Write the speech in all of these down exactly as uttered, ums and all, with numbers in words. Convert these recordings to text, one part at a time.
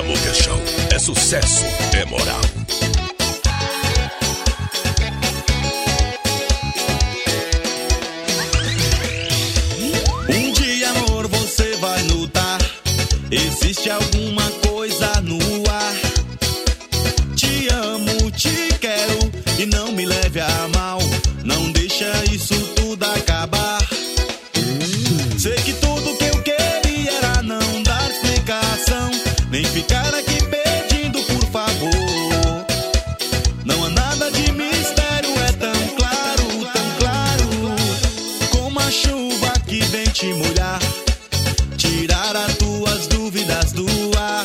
Samuca Show é sucesso, é moral. Um dia, amor, você vai notar, existe alguma coisa no ar. Te amo, te quero e não me leve a mal. Não deixa isso tudo acabar. Sei que tudo que eu queria era não dar explicação, nem ficar aqui pedindo por favor. Não há nada de mistério, é tão claro, tão claro, como a chuva que vem te molhar, tirar as tuas dúvidas do ar.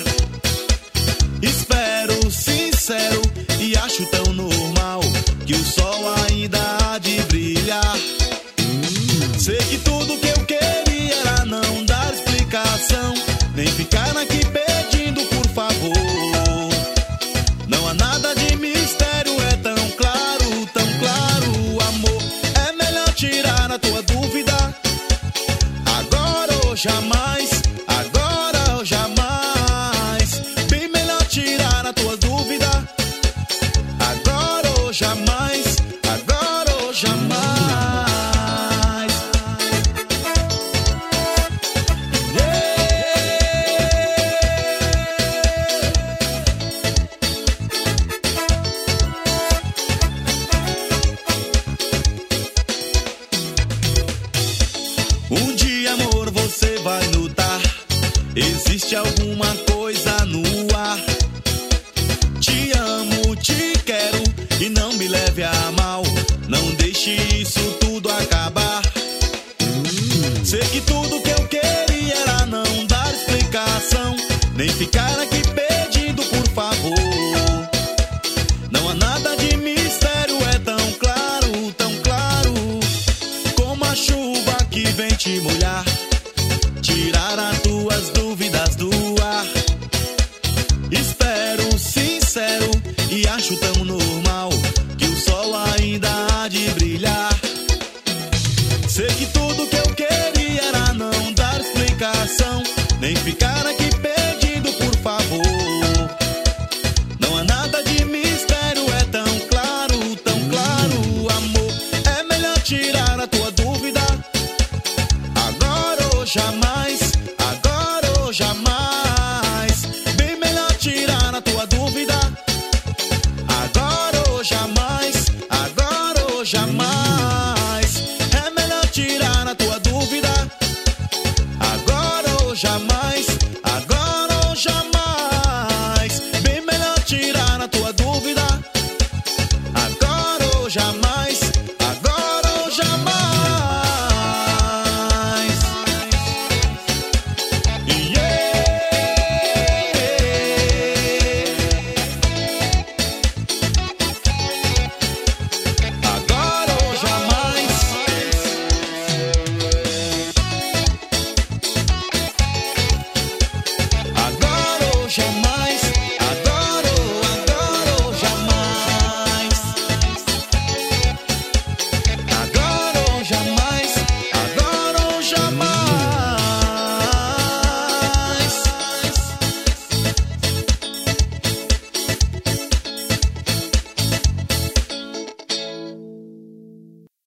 Espero sincero e acho tão normal que o sol ainda há de brilhar. Sei que tudo que eu queria era não dar explicação, nem ficar aqui pedindo por favor. Não há nada de mistério, é tão claro, tão claro, amor. É melhor tirar a tua dúvida, agora ou jamais, agora ou jamais. Bem melhor tirar a tua dúvida, agora ou jamais, agora ou jamais. Um dia, amor, você vai notar, existe alguma coisa no ar. Te amo, te quero e não me leve a mal. Não deixe isso tudo acabar. Sei que tudo que eu queria era não dar explicação, nem ficar aqui